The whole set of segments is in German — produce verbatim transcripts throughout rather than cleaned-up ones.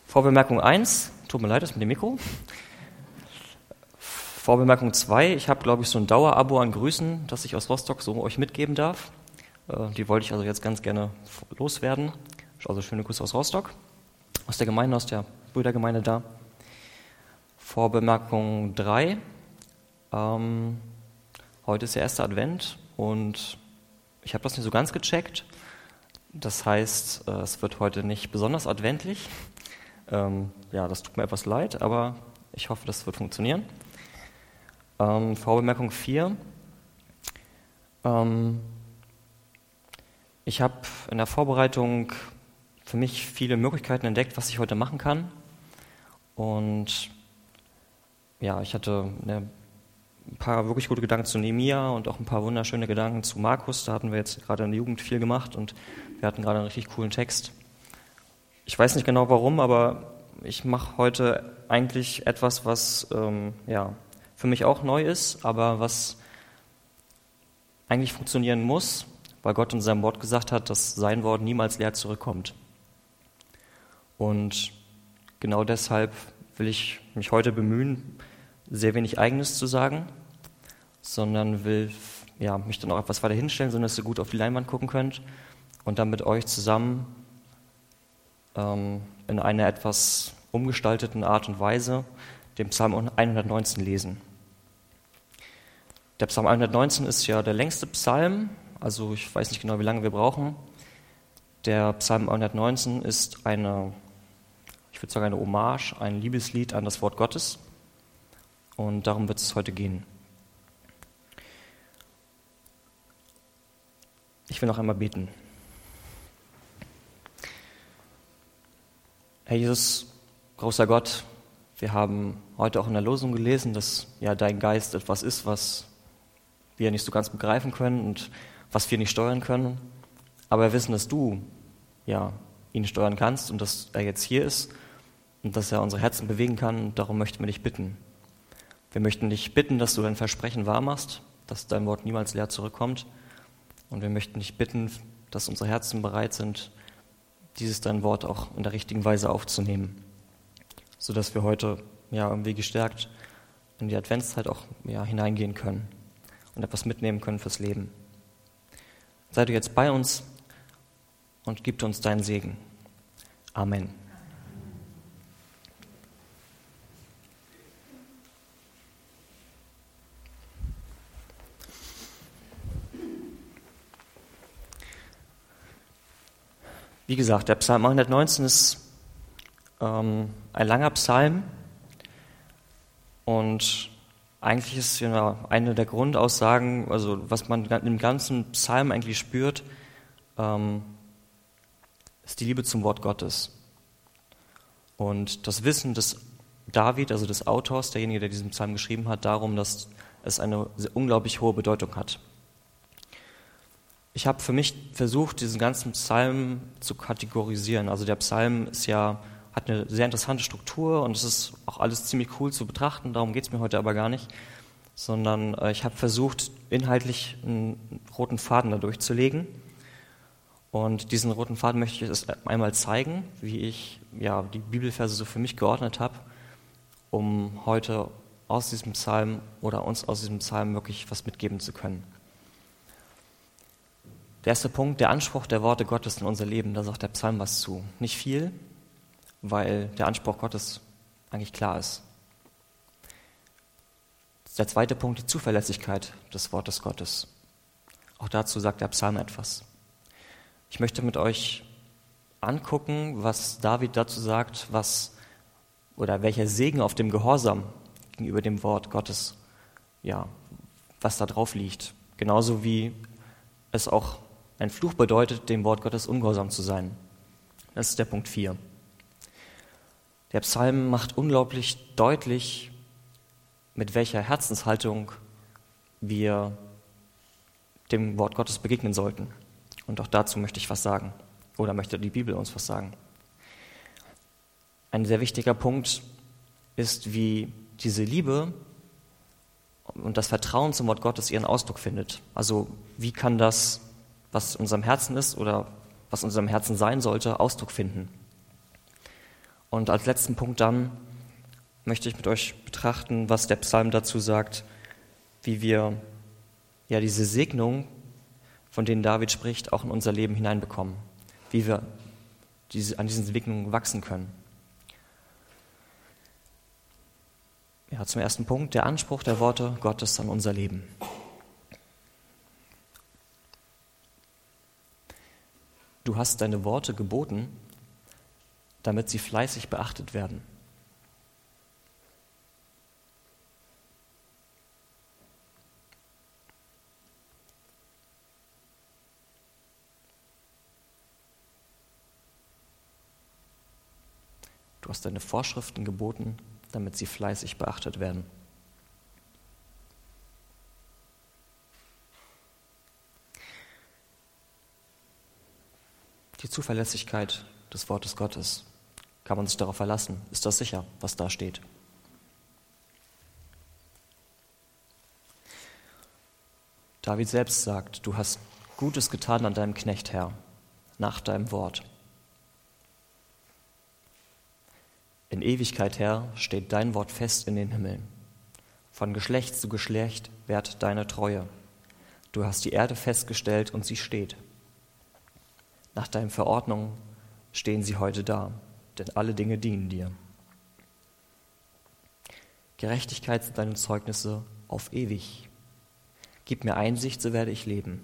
Vorbemerkung eins, tut mir leid, das mit dem Mikro. Vorbemerkung zwei, ich habe, glaube ich, so ein Dauerabo an Grüßen, das ich aus Rostock so euch mitgeben darf. Äh, die wollte ich also jetzt ganz gerne loswerden. Also schöne Grüße aus Rostock, aus der Gemeinde, aus der Brüdergemeinde da. Vorbemerkung drei, ähm, heute ist der erste Advent und ich habe das nicht so ganz gecheckt. Das heißt, äh, es wird heute nicht besonders adventlich. Ähm, ja, das tut mir etwas leid, aber ich hoffe, das wird funktionieren. Ähm, Vorbemerkung vier. Ähm, ich habe in der Vorbereitung für mich viele Möglichkeiten entdeckt, was ich heute machen kann. Und ja, ich hatte eine, ein paar wirklich gute Gedanken zu Nehemia und auch ein paar wunderschöne Gedanken zu Markus. Da hatten wir jetzt gerade in der Jugend viel gemacht und wir hatten gerade einen richtig coolen Text. Ich weiß nicht genau warum, aber ich mache heute eigentlich etwas, was ähm, ja, für mich auch neu ist, aber was eigentlich funktionieren muss, weil Gott in seinem Wort gesagt hat, dass sein Wort niemals leer zurückkommt. Und genau deshalb will ich mich heute bemühen, sehr wenig Eigenes zu sagen, sondern will ja, mich dann auch etwas weiter hinstellen, sodass ihr gut auf die Leinwand gucken könnt und dann mit euch zusammen ähm, in einer etwas umgestalteten Art und Weise den Psalm hundertneunzehn lesen. Der Psalm hundertneunzehn ist ja der längste Psalm, also ich weiß nicht genau, wie lange wir brauchen. Der Psalm hundertneunzehn ist eine, ich würde sagen, eine Hommage, ein Liebeslied an das Wort Gottes. Und darum wird es heute gehen. Ich will noch einmal beten. Herr Jesus, großer Gott, wir haben heute auch in der Losung gelesen, dass ja dein Geist etwas ist, was wir nicht so ganz begreifen können und was wir nicht steuern können. Aber wir wissen, dass du ja ihn steuern kannst und dass er jetzt hier ist und dass er unsere Herzen bewegen kann. Und darum möchten wir dich bitten. Wir möchten dich bitten, dass du dein Versprechen wahrmachst, dass dein Wort niemals leer zurückkommt. Und wir möchten dich bitten, dass unsere Herzen bereit sind, dieses dein Wort auch in der richtigen Weise aufzunehmen, sodass wir heute ja irgendwie gestärkt in die Adventszeit auch ja, hineingehen können und etwas mitnehmen können fürs Leben. Sei du jetzt bei uns und gib uns deinen Segen. Amen. Wie gesagt, der Psalm hundertneunzehn ist ähm, ein langer Psalm und eigentlich ist ja eine der Grundaussagen, also was man im ganzen Psalm eigentlich spürt, ähm, ist die Liebe zum Wort Gottes. Und das Wissen des David, also des Autors, derjenige, der diesen Psalm geschrieben hat, darum, dass es eine unglaublich hohe Bedeutung hat. Ich habe für mich versucht, diesen ganzen Psalm zu kategorisieren. Also der Psalm ist ja, hat eine sehr interessante Struktur und es ist auch alles ziemlich cool zu betrachten, darum geht es mir heute aber gar nicht, sondern äh, ich habe versucht, inhaltlich einen roten Faden da durchzulegen. Und diesen roten Faden möchte ich jetzt einmal zeigen, wie ich ja, die Bibelverse so für mich geordnet habe, um heute aus diesem Psalm oder uns aus diesem Psalm wirklich was mitgeben zu können. Der erste Punkt, der Anspruch der Worte Gottes in unser Leben, da sagt der Psalm was zu. Nicht viel, weil der Anspruch Gottes eigentlich klar ist. Der zweite Punkt, die Zuverlässigkeit des Wortes Gottes. Auch dazu sagt der Psalm etwas. Ich möchte mit euch angucken, was David dazu sagt, was oder welcher Segen auf dem Gehorsam gegenüber dem Wort Gottes, ja, was da drauf liegt. Genauso wie es auch ein Fluch bedeutet, dem Wort Gottes ungehorsam zu sein. Das ist der Punkt vier. Der Psalm macht unglaublich deutlich, mit welcher Herzenshaltung wir dem Wort Gottes begegnen sollten. Und auch dazu möchte ich was sagen. Oder möchte die Bibel uns was sagen. Ein sehr wichtiger Punkt ist, wie diese Liebe und das Vertrauen zum Wort Gottes ihren Ausdruck findet. Also wie kann das, was in unserem Herzen ist oder was in unserem Herzen sein sollte, Ausdruck finden. Und als letzten Punkt dann möchte ich mit euch betrachten, was der Psalm dazu sagt, wie wir ja diese Segnung, von denen David spricht, auch in unser Leben hineinbekommen, wie wir diese, an diesen Segnungen wachsen können. Ja, zum ersten Punkt, der Anspruch der Worte Gottes an unser Leben. Du hast deine Worte geboten, damit sie fleißig beachtet werden. Du hast deine Vorschriften geboten, damit sie fleißig beachtet werden. Die Zuverlässigkeit des Wortes Gottes. Kann man sich darauf verlassen? Ist das sicher, was da steht? David selbst sagt, du hast Gutes getan an deinem Knecht, Herr, nach deinem Wort. In Ewigkeit, Herr, steht dein Wort fest in den Himmeln. Von Geschlecht zu Geschlecht währt deine Treue. Du hast die Erde festgestellt und sie steht. Nach deinen Verordnungen stehen sie heute da, denn alle Dinge dienen dir. Gerechtigkeit sind deine Zeugnisse auf ewig. Gib mir Einsicht, so werde ich leben.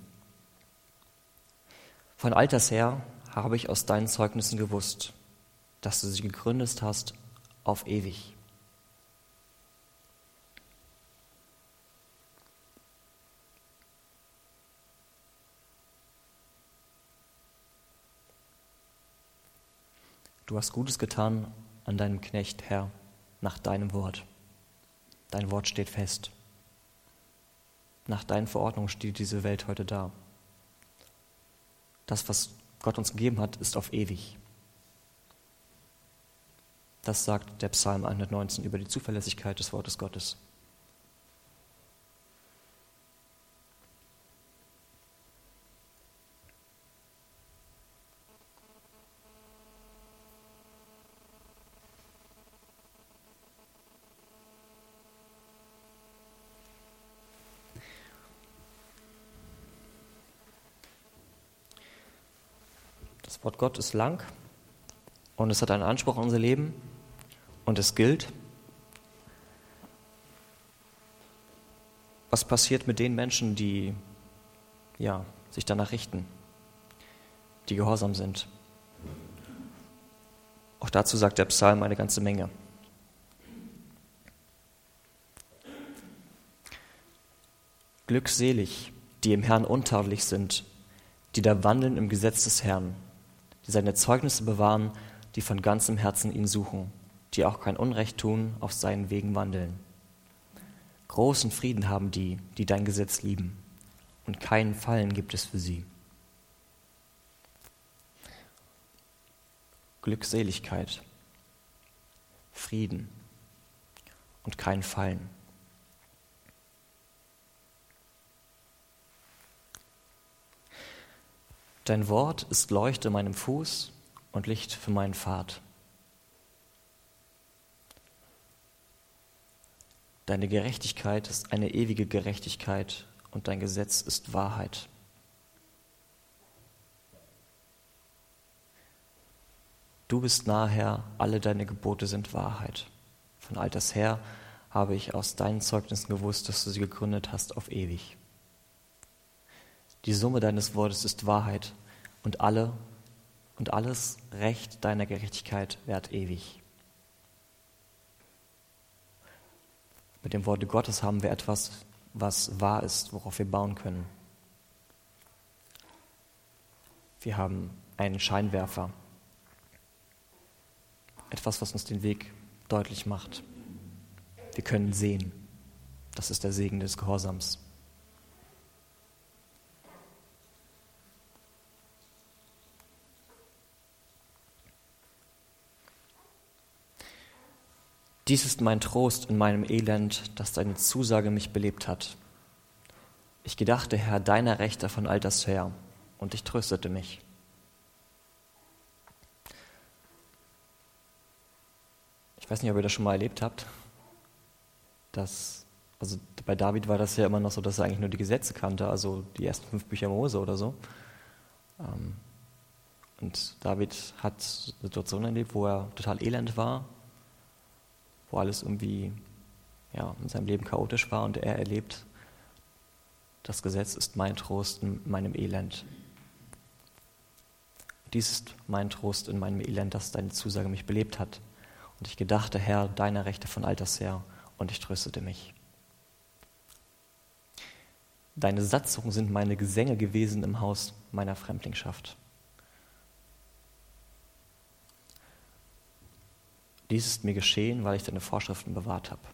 Von alters her habe ich aus deinen Zeugnissen gewusst, dass du sie gegründet hast auf ewig. Du hast Gutes getan an deinem Knecht, Herr, nach deinem Wort. Dein Wort steht fest. Nach deinen Verordnungen steht diese Welt heute da. Das, was Gott uns gegeben hat, ist auf ewig. Das sagt der Psalm hundertneunzehn über die Zuverlässigkeit des Wortes Gottes. Das Wort Gott ist lang und es hat einen Anspruch auf unser Leben und es gilt. Was passiert mit den Menschen, die ja, sich danach richten, die gehorsam sind? Auch dazu sagt der Psalm eine ganze Menge. Glückselig, die im Herrn untadelig sind, die da wandeln im Gesetz des Herrn, die seine Zeugnisse bewahren, die von ganzem Herzen ihn suchen, die auch kein Unrecht tun, auf seinen Wegen wandeln. Großen Frieden haben die, die dein Gesetz lieben, und keinen Fallen gibt es für sie. Glückseligkeit, Frieden und kein Fallen. Dein Wort ist Leuchte meinem Fuß und Licht für meinen Pfad. Deine Gerechtigkeit ist eine ewige Gerechtigkeit und dein Gesetz ist Wahrheit. Du bist nahe, Herr, alle deine Gebote sind Wahrheit. Von alters her habe ich aus deinen Zeugnissen gewusst, dass du sie gegründet hast auf ewig. Die Summe deines Wortes ist Wahrheit und alle und alles Recht deiner Gerechtigkeit währt ewig. Mit dem Worte Gottes haben wir etwas, was wahr ist, worauf wir bauen können. Wir haben einen Scheinwerfer, etwas, was uns den Weg deutlich macht. Wir können sehen. Das ist der Segen des Gehorsams. Dies ist mein Trost in meinem Elend, dass deine Zusage mich belebt hat. Ich gedachte, Herr, deiner Rechte von alters her, und ich tröstete mich. Ich weiß nicht, ob ihr das schon mal erlebt habt, dass, also bei David war das ja immer noch so, dass er eigentlich nur die Gesetze kannte, also die ersten fünf Bücher Mose oder so. Und David hat Situationen erlebt, wo er total elend war, wo alles irgendwie ja, in seinem Leben chaotisch war, und er erlebt, das Gesetz ist mein Trost in meinem Elend. Dies ist mein Trost in meinem Elend, dass deine Zusage mich belebt hat. Und ich gedachte, Herr, deiner Rechte von alters her, und ich tröstete mich. Deine Satzungen sind meine Gesänge gewesen im Haus meiner Fremdlingschaft. Dies ist mir geschehen, weil ich deine Vorschriften bewahrt habe.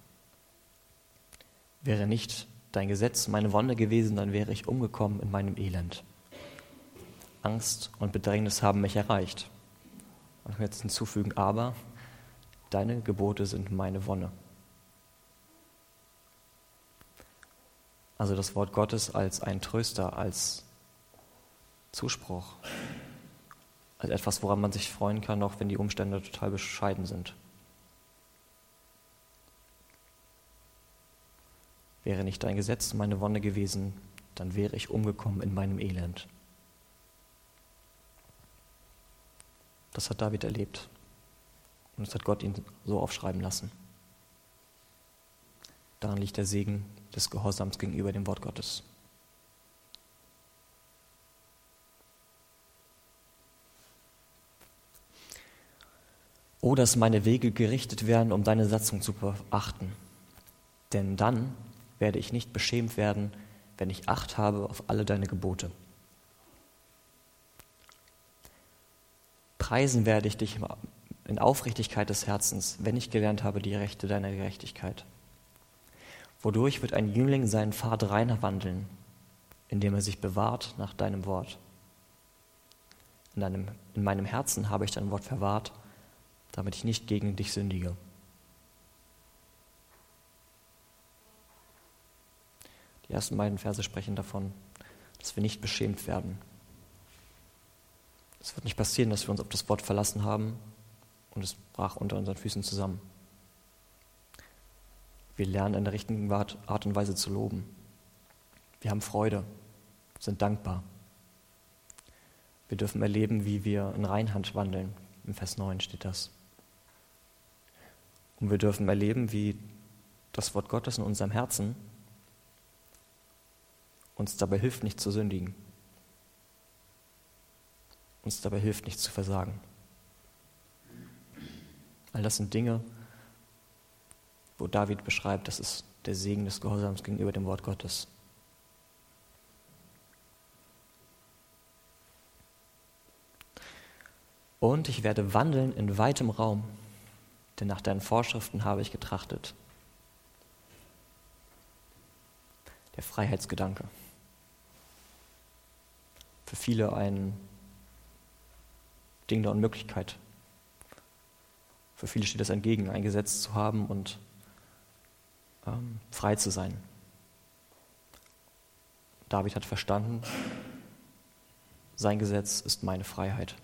Wäre nicht dein Gesetz meine Wonne gewesen, dann wäre ich umgekommen in meinem Elend. Angst und Bedrängnis haben mich erreicht. Und ich will jetzt hinzufügen, aber deine Gebote sind meine Wonne. Also das Wort Gottes als ein Tröster, als Zuspruch, als etwas, woran man sich freuen kann, auch wenn die Umstände total bescheiden sind. Wäre nicht dein Gesetz meine Wonne gewesen, dann wäre ich umgekommen in meinem Elend. Das hat David erlebt. Und das hat Gott ihn so aufschreiben lassen. Daran liegt der Segen des Gehorsams gegenüber dem Wort Gottes. O, dass meine Wege gerichtet werden, um deine Satzung zu beachten. Denn dann werde ich nicht beschämt werden, wenn ich Acht habe auf alle deine Gebote. Preisen werde ich dich in Aufrichtigkeit des Herzens, wenn ich gelernt habe die Rechte deiner Gerechtigkeit. Wodurch wird ein Jüngling seinen Pfad reiner wandeln, indem er sich bewahrt nach deinem Wort. In, deinem, in meinem Herzen habe ich dein Wort verwahrt, damit ich nicht gegen dich sündige. Die ersten beiden Verse sprechen davon, dass wir nicht beschämt werden. Es wird nicht passieren, dass wir uns auf das Wort verlassen haben und es brach unter unseren Füßen zusammen. Wir lernen in der richtigen Art und Weise zu loben. Wir haben Freude, sind dankbar. Wir dürfen erleben, wie wir in Reinheit wandeln. Im Vers neun steht das. Und wir dürfen erleben, wie das Wort Gottes in unserem Herzen uns dabei hilft, nicht zu sündigen. Uns dabei hilft, nicht zu versagen. All das sind Dinge, wo David beschreibt, das ist der Segen des Gehorsams gegenüber dem Wort Gottes. Und ich werde wandeln in weitem Raum, denn nach deinen Vorschriften habe ich getrachtet. Der Freiheitsgedanke. Für viele ein Ding der Unmöglichkeit. Für viele steht es entgegen, ein Gesetz zu haben und ähm, frei zu sein. David hat verstanden, sein Gesetz ist meine Freiheit.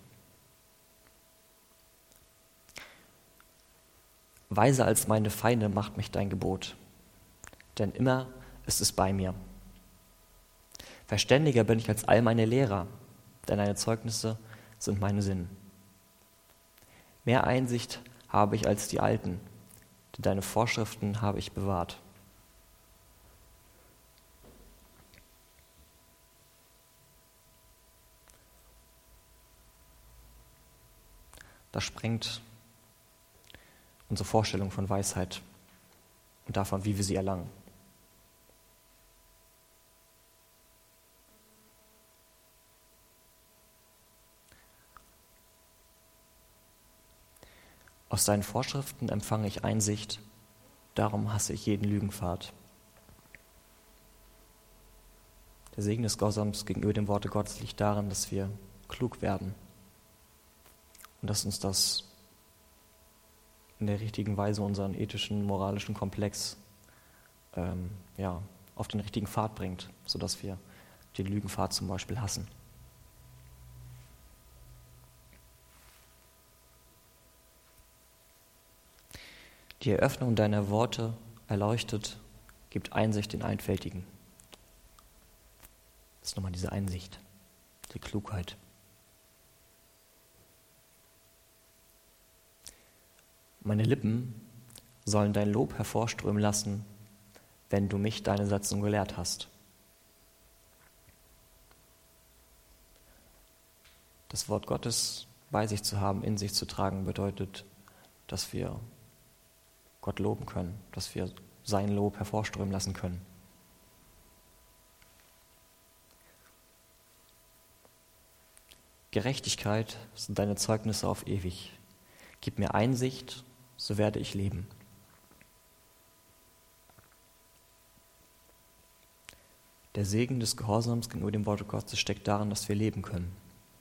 Weiser als meine Feinde macht mich dein Gebot, denn immer ist es bei mir. Verständiger bin ich als all meine Lehrer, denn deine Zeugnisse sind meine Sinn. Mehr Einsicht habe ich als die Alten, denn deine Vorschriften habe ich bewahrt. Das sprengt unsere Vorstellung von Weisheit und davon, wie wir sie erlangen. Aus deinen Vorschriften empfange ich Einsicht, darum hasse ich jeden Lügenpfad. Der Segen des Gehorsams gegenüber dem Worte Gottes liegt darin, dass wir klug werden und dass uns das in der richtigen Weise unseren ethischen, moralischen Komplex ähm, ja, auf den richtigen Pfad bringt, sodass wir den Lügenpfad zum Beispiel hassen. Die Eröffnung deiner Worte erleuchtet, gibt Einsicht den Einfältigen. Das ist nochmal diese Einsicht, die Klugheit. Meine Lippen sollen dein Lob hervorströmen lassen, wenn du mich deine Satzung gelehrt hast. Das Wort Gottes bei sich zu haben, in sich zu tragen, bedeutet, dass wir Gott loben können, dass wir sein Lob hervorströmen lassen können. Gerechtigkeit sind deine Zeugnisse auf ewig. Gib mir Einsicht, so werde ich leben. Der Segen des Gehorsams gegenüber dem Wort Gottes steckt darin, dass wir leben können.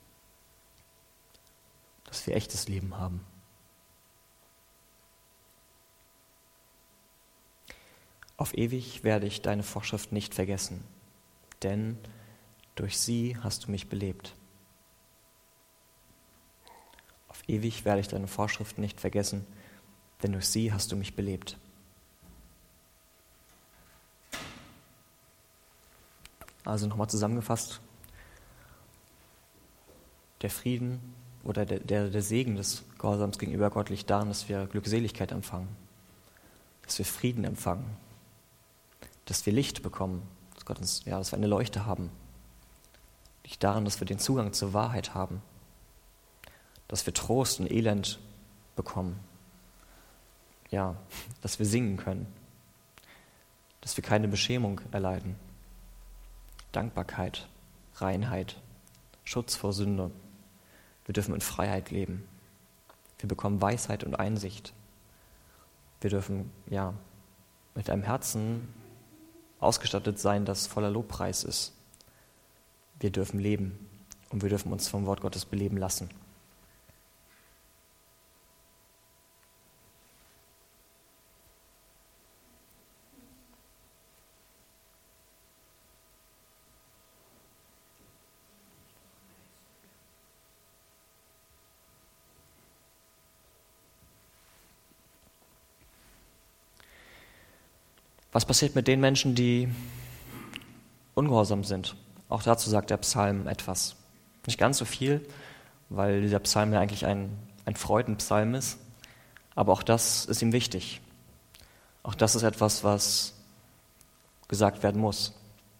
Dass wir echtes Leben haben. Auf ewig werde ich deine Vorschrift nicht vergessen, denn durch sie hast du mich belebt. Auf ewig werde ich deine Vorschriften nicht vergessen, denn durch sie hast du mich belebt. Also nochmal zusammengefasst, der Frieden oder der, der, der Segen des Gehorsams gegenüber Gott liegt darin, dass wir Glückseligkeit empfangen, dass wir Frieden empfangen, dass wir Licht bekommen, dass, Gott uns, ja, dass wir eine Leuchte haben, liegt darin, dass wir den Zugang zur Wahrheit haben, dass wir Trost und Elend bekommen, ja, dass wir singen können, dass wir keine Beschämung erleiden, Dankbarkeit, Reinheit, Schutz vor Sünde. Wir dürfen in Freiheit leben. Wir bekommen Weisheit und Einsicht. Wir dürfen, ja, mit einem Herzen ausgestattet sein, das voller Lobpreis ist. Wir dürfen leben und wir dürfen uns vom Wort Gottes beleben lassen. Was passiert mit den Menschen, die ungehorsam sind? Auch dazu sagt der Psalm etwas. Nicht ganz so viel, weil dieser Psalm ja eigentlich ein, ein Freudenpsalm ist, aber auch das ist ihm wichtig. Auch das ist etwas, was gesagt werden muss.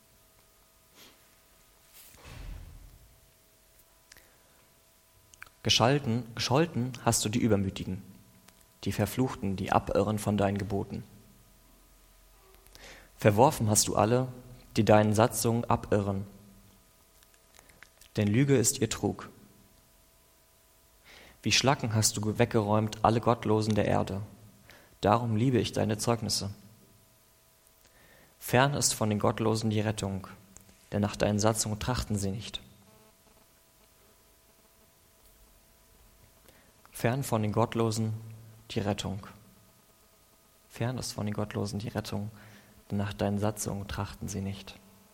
Gescholten, gescholten hast du die Übermütigen, die Verfluchten, die abirren von deinen Geboten. Verworfen hast du alle, die deinen Satzungen abirren, denn Lüge ist ihr Trug. Wie Schlacken hast du weggeräumt alle Gottlosen der Erde, darum liebe ich deine Zeugnisse. Fern ist von den Gottlosen die Rettung, denn nach deinen Satzungen trachten sie nicht. Fern von den Gottlosen die Rettung. Fern ist von den Gottlosen die Rettung, denn nach deinen Satzungen trachten sie nicht.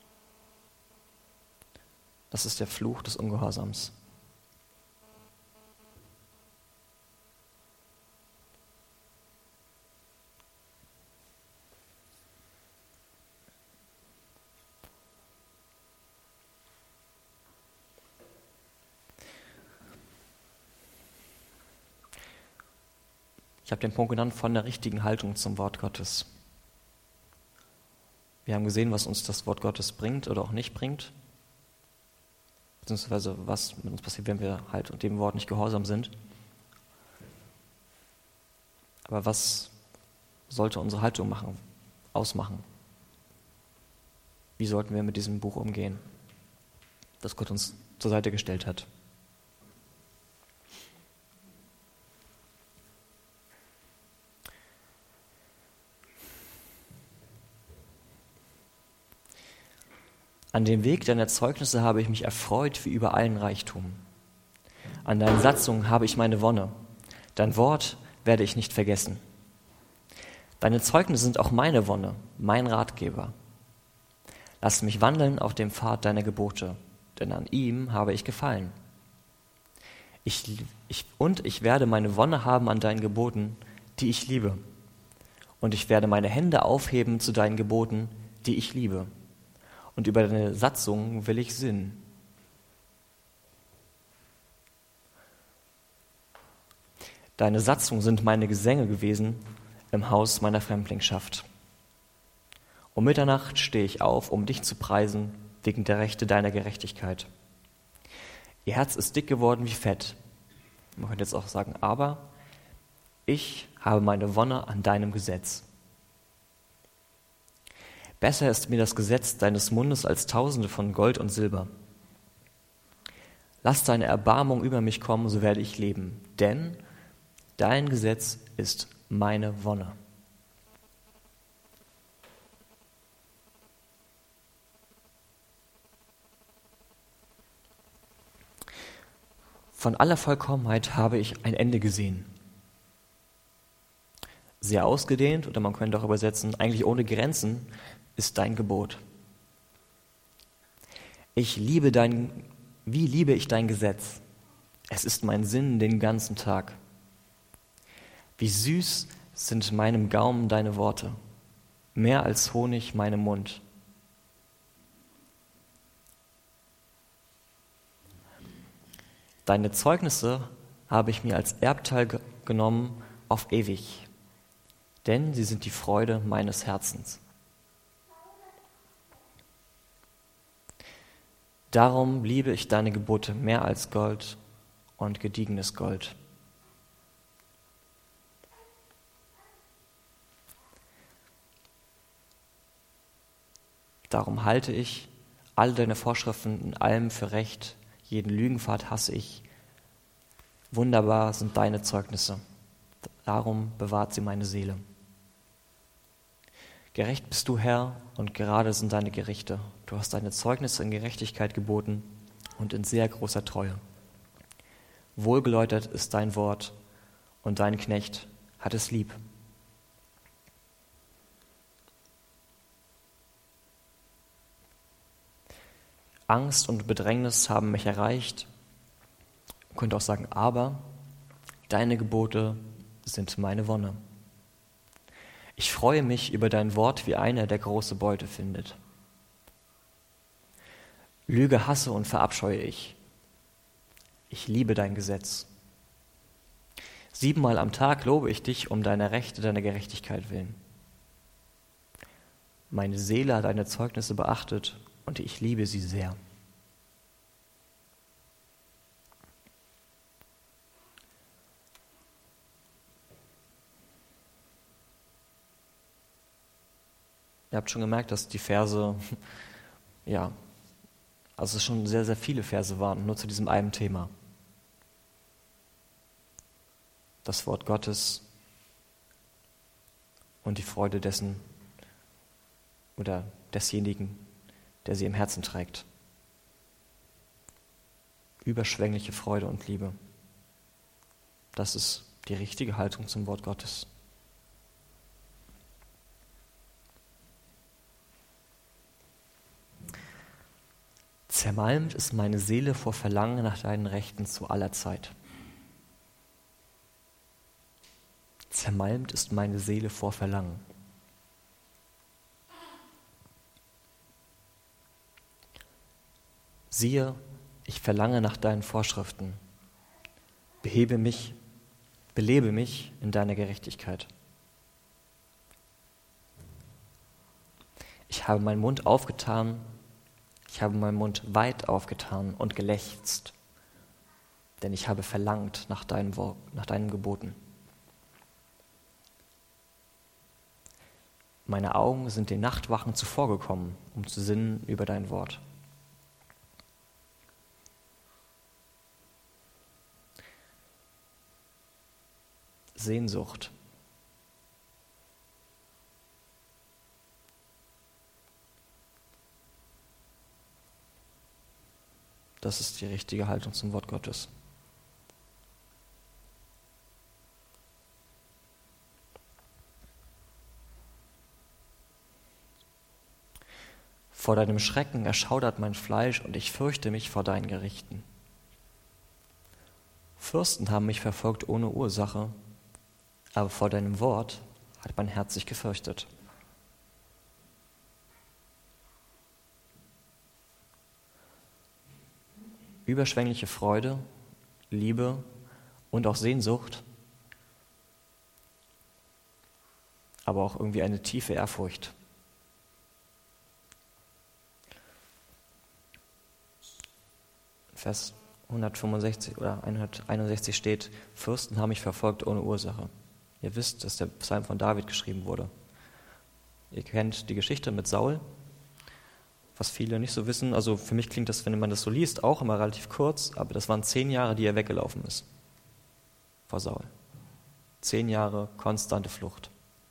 Das ist der Fluch des Ungehorsams. Ich habe den Punkt genannt von der richtigen Haltung zum Wort Gottes. Wir haben gesehen, was uns das Wort Gottes bringt oder auch nicht bringt, beziehungsweise was mit uns passiert, wenn wir halt dem Wort nicht gehorsam sind. Aber was sollte unsere Haltung machen, ausmachen? Wie sollten wir mit diesem Buch umgehen, das Gott uns zur Seite gestellt hat? An dem Weg deiner Zeugnisse habe ich mich erfreut wie über allen Reichtum. An deinen Satzungen habe ich meine Wonne. Dein Wort werde ich nicht vergessen. Deine Zeugnisse sind auch meine Wonne, mein Ratgeber. Lass mich wandeln auf dem Pfad deiner Gebote, denn an ihm habe ich gefallen. Ich, ich, und ich werde meine Wonne haben an deinen Geboten, die ich liebe. Und ich werde meine Hände aufheben zu deinen Geboten, die ich liebe. Und über deine Satzungen will ich sinnen. Deine Satzungen sind meine Gesänge gewesen im Haus meiner Fremdlingschaft. Um Mitternacht stehe ich auf, um dich zu preisen, wegen der Rechte deiner Gerechtigkeit. Ihr Herz ist dick geworden wie Fett. Man könnte jetzt auch sagen, aber ich habe meine Wonne an deinem Gesetz. Besser ist mir das Gesetz deines Mundes als Tausende von Gold und Silber. Lass deine Erbarmung über mich kommen, so werde ich leben, denn dein Gesetz ist meine Wonne. Von aller Vollkommenheit habe ich ein Ende gesehen. Sehr ausgedehnt, oder man könnte auch übersetzen, eigentlich ohne Grenzen, ist dein Gebot. Ich liebe dein, wie liebe ich dein Gesetz? Es ist mein Sinn den ganzen Tag. Wie süß sind meinem Gaumen deine Worte, mehr als Honig meinem Mund. Deine Zeugnisse habe ich mir als Erbteil ge- genommen auf ewig, denn sie sind die Freude meines Herzens. Darum liebe ich deine Gebote mehr als Gold und gediegenes Gold. Darum halte ich alle deine Vorschriften in allem für recht, jeden Lügenpfad hasse ich. Wunderbar sind deine Zeugnisse, darum bewahrt sie meine Seele. Gerecht bist du, Herr, und gerade sind deine Gerichte. Du hast deine Zeugnisse in Gerechtigkeit geboten und in sehr großer Treue. Wohlgeläutert ist dein Wort, und dein Knecht hat es lieb. Angst und Bedrängnis haben mich erreicht. Man könnte auch sagen, aber deine Gebote sind meine Wonne. Ich freue mich über dein Wort wie einer, der große Beute findet. Lüge hasse und verabscheue ich. Ich liebe dein Gesetz. Siebenmal am Tag lobe ich dich um deine Rechte, deiner Gerechtigkeit willen. Meine Seele hat deine Zeugnisse beachtet und ich liebe sie sehr. Ihr habt schon gemerkt, dass die Verse, ja, also es schon sehr, sehr viele Verse waren, nur zu diesem einen Thema. Das Wort Gottes und die Freude dessen oder desjenigen, der sie im Herzen trägt. Überschwängliche Freude und Liebe. Das ist die richtige Haltung zum Wort Gottes. Zermalmt ist meine Seele vor Verlangen nach deinen Rechten zu aller Zeit. Zermalmt ist meine Seele vor Verlangen. Siehe, ich verlange nach deinen Vorschriften. Behebe mich, belebe mich in deiner Gerechtigkeit. Ich habe meinen Mund aufgetan, ich habe meinen Mund weit aufgetan und gelächzt, denn ich habe verlangt nach deinem, nach deinen Geboten. Meine Augen sind den Nachtwachen zuvorgekommen, um zu sinnen über dein Wort. Sehnsucht. Das ist die richtige Haltung zum Wort Gottes. Vor deinem Schrecken erschaudert mein Fleisch und ich fürchte mich vor deinen Gerichten. Fürsten haben mich verfolgt ohne Ursache, aber vor deinem Wort hat mein Herz sich gefürchtet. Überschwängliche Freude, Liebe und auch Sehnsucht, aber auch irgendwie eine tiefe Ehrfurcht. Vers hundertfünfundsechzig oder hunderteinundsechzig steht: Fürsten haben mich verfolgt ohne Ursache. Ihr wisst, dass der Psalm von David geschrieben wurde. Ihr kennt die Geschichte mit Saul, was viele nicht so wissen. Also für mich klingt das, wenn man das so liest, auch immer relativ kurz, aber das waren zehn Jahre, die er weggelaufen ist vor Saul. Zehn Jahre konstante Flucht.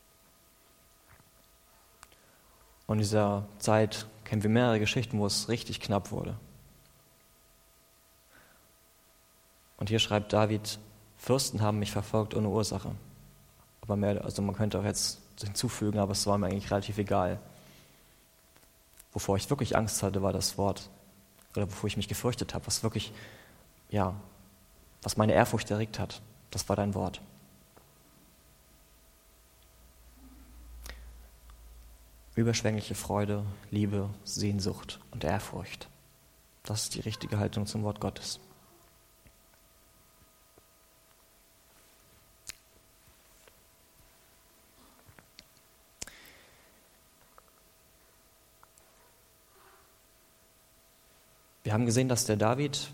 Und in dieser Zeit kennen wir mehrere Geschichten, wo es richtig knapp wurde. Und hier schreibt David: Fürsten haben mich verfolgt ohne Ursache. Aber mehr, also man könnte auch jetzt hinzufügen, aber es war mir eigentlich relativ egal. Wovor ich wirklich Angst hatte, war das Wort. Oder wovor ich mich gefürchtet habe, was wirklich, ja, was meine Ehrfurcht erregt hat. Das war dein Wort. Überschwängliche Freude, Liebe, Sehnsucht und Ehrfurcht. Das ist die richtige Haltung zum Wort Gottes. Wir haben gesehen, dass der David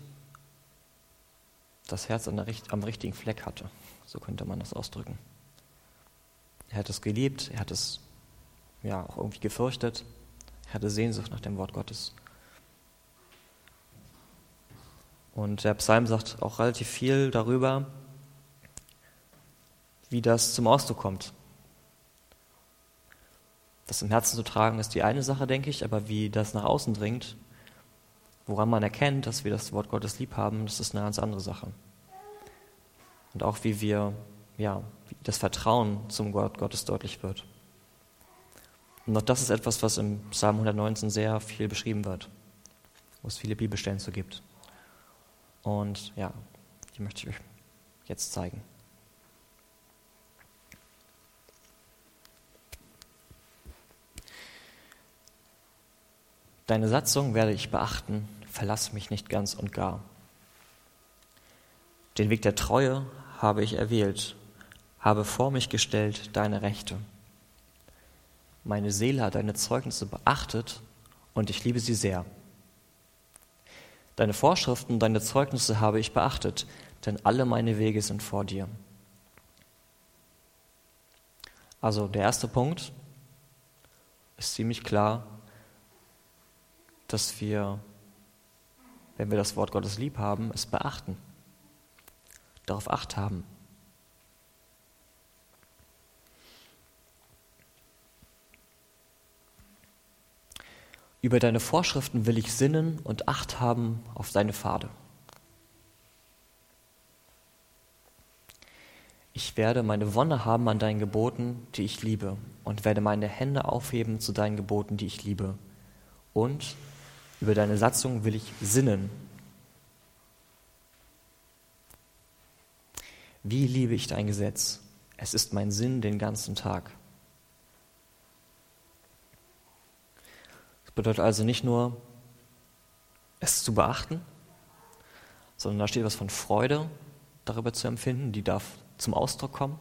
das Herz an der, am richtigen Fleck hatte. So könnte man das ausdrücken. Er hat es geliebt, er hat es ja auch irgendwie gefürchtet, er hatte Sehnsucht nach dem Wort Gottes. Und der Psalm sagt auch relativ viel darüber, wie das zum Ausdruck kommt. Das im Herzen zu tragen ist die eine Sache, denke ich, aber wie das nach außen dringt, woran man erkennt, dass wir das Wort Gottes lieb haben, das ist eine ganz andere Sache. Und auch wie wir, ja, wie das Vertrauen zum Wort Gottes deutlich wird. Und auch das ist etwas, was im Psalm hundertneunzehn sehr viel beschrieben wird, wo es viele Bibelstellen zu gibt. Und ja, die möchte ich euch jetzt zeigen. Deine Satzung werde ich beachten, verlass mich nicht ganz und gar. Den Weg der Treue habe ich erwählt, habe vor mich gestellt deine Rechte. Meine Seele hat deine Zeugnisse beachtet und ich liebe sie sehr. Deine Vorschriften, deine Zeugnisse habe ich beachtet, denn alle meine Wege sind vor dir. Also der erste Punkt ist ziemlich klar, dass wir, wenn wir das Wort Gottes lieb haben, es beachten, darauf Acht haben. Über deine Vorschriften will ich sinnen und Acht haben auf deine Pfade. Ich werde meine Wonne haben an deinen Geboten, die ich liebe, und werde meine Hände aufheben zu deinen Geboten, die ich liebe. Und über deine Satzung will ich sinnen. Wie liebe ich dein Gesetz? Es ist mein Sinn den ganzen Tag. Das bedeutet also nicht nur, es zu beachten, sondern da steht was von Freude darüber zu empfinden, die darf zum Ausdruck kommen.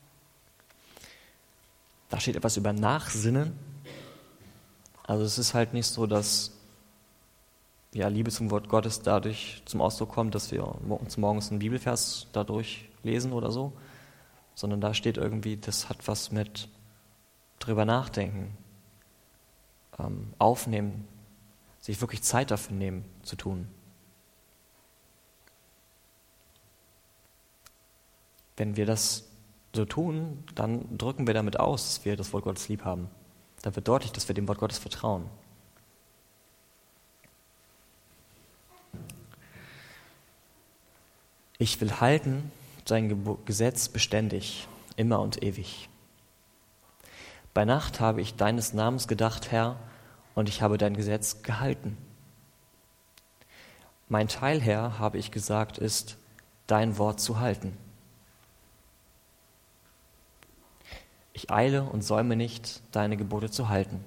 Da steht etwas über Nachsinnen. Also es ist halt nicht so, dass ja, Liebe zum Wort Gottes dadurch zum Ausdruck kommt, dass wir uns morgens einen Bibelvers dadurch lesen oder so, sondern da steht irgendwie, das hat was mit drüber nachdenken, ähm, aufnehmen, sich wirklich Zeit dafür nehmen, zu tun. Wenn wir das so tun, dann drücken wir damit aus, dass wir das Wort Gottes lieb haben. Da wird deutlich, dass wir dem Wort Gottes vertrauen. Ich will halten dein Gebo- Gesetz beständig, immer und ewig. Bei Nacht habe ich deines Namens gedacht, Herr, und ich habe dein Gesetz gehalten. Mein Teil, Herr, habe ich gesagt, ist, dein Wort zu halten. Ich eile und säume nicht, deine Gebote zu halten.